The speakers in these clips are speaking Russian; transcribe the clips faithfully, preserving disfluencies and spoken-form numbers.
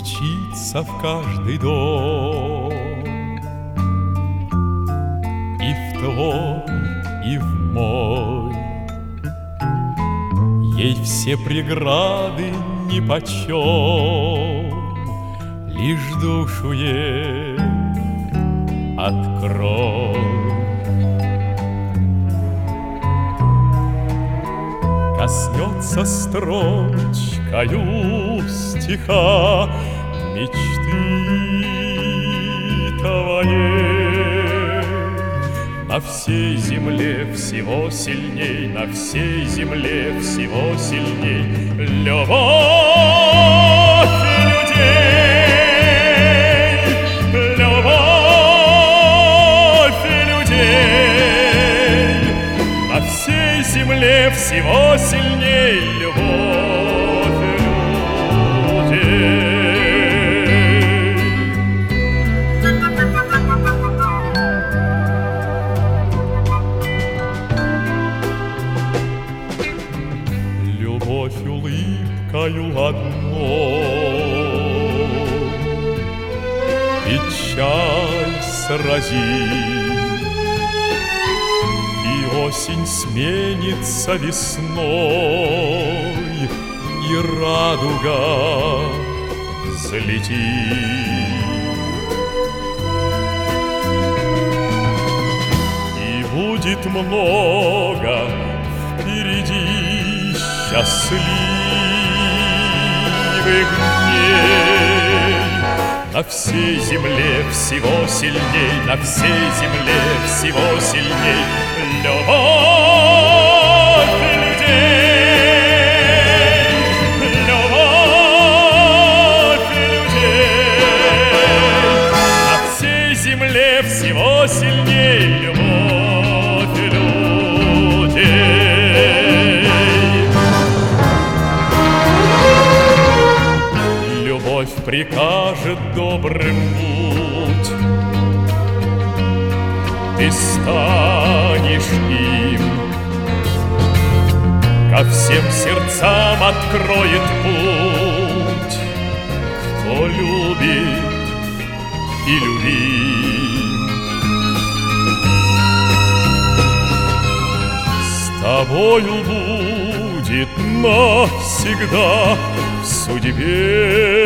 стучится в каждый дом. И в твой, и в мой ей все преграды нипочем, лишь душу ей открой. Коснется строчкою стиха мечты твоей. На всей земле всего сильней, на всей земле всего сильней любовь людей, любовь людей. На всей земле всего сильней любовь людей. Любовь улыбкою одной печаль сразит, и осень сменится весной, и радуга взлетит. И будет много впереди счастливых дней. На всей земле всего сильней, на всей земле всего сильней любовь людей, любовь людей. На всей земле всего сильней любовь людей. Любовь прикажет добрым путь, ты станешь им, ко всем сердцам откроет путь, кто любит и любим. С тобою будет навсегда в судьбе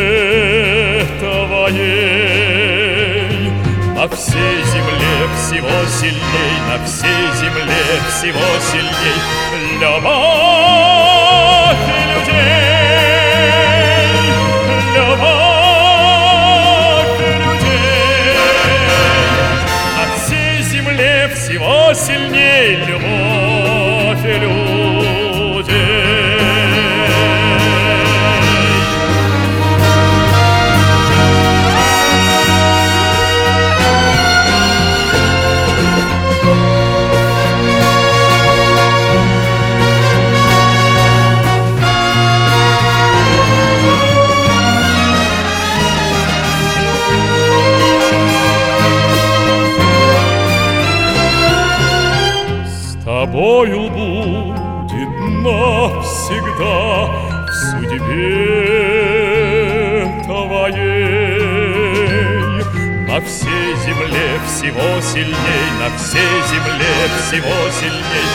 твоей. На всей земле всего сильней, на всей земле всего сильней любовь людей, любовь людей. На всей земле всего сильней любовь людей. Тобою будет навсегда в судьбе твоей. На всей земле всего сильней, на всей земле всего сильней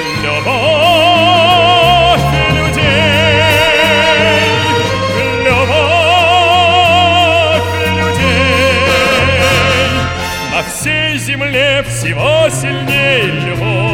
любовь людей, любовь людей. На всей земле всего сильней любовь.